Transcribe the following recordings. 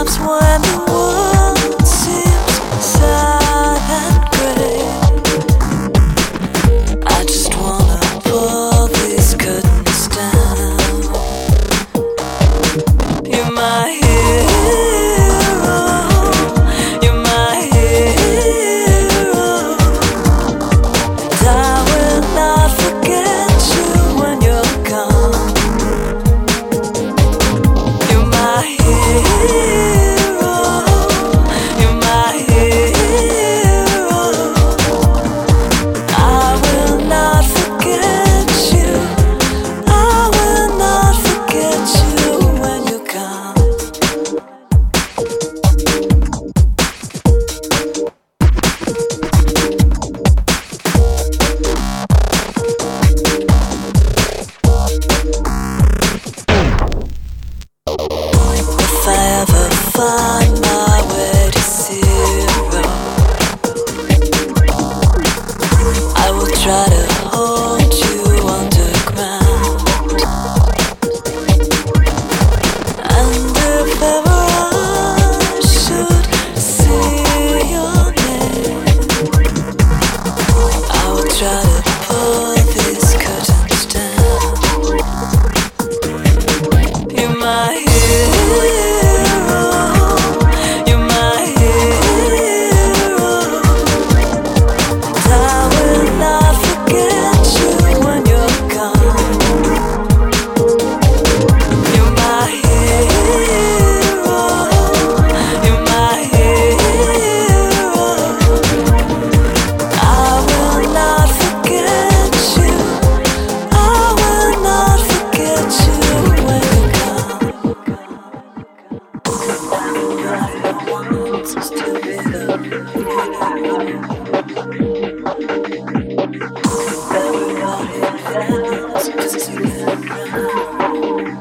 Sometimes when the world seems sad and gray, I just wanna pull these curtains down. You're my hero, you're my hero, and I will not forget you when you're gone. You're my hero, you're my hero, I will not forget you, I will not forget you when you're gone. If I ever find my way to zero, I will try to hold you underground. And if ever I should see your name, I will try to pull these curtains down. You're my hero, you're my hero, and I will not forget you when you're gone. You're my hero, you're my hero, I will not forget you, I will not forget you when you're gone. Everybody wants us to be loved. Everybody asks us to get around.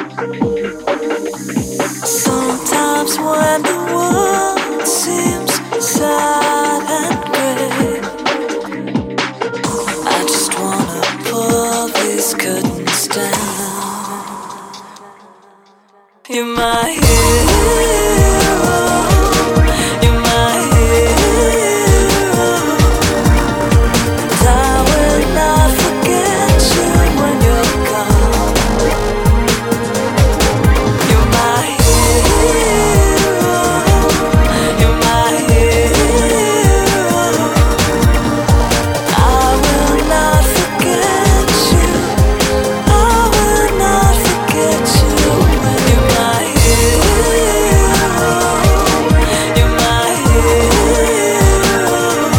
Sometimes when the world seems sad and gray, I just wanna pull these curtains down. You're my hero, you're my hero, and I will not forget you when you're gone. You're my hero, you're my hero, I will not forget you, I will not forget you when you're my hero, you're my hero,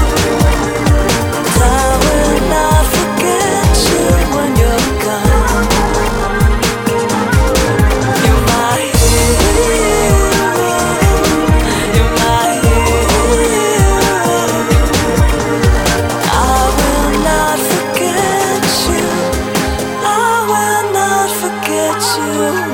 and I will not forget you when you're gone. You're my hero, you're my hero, I will not forget you, I will not forget you.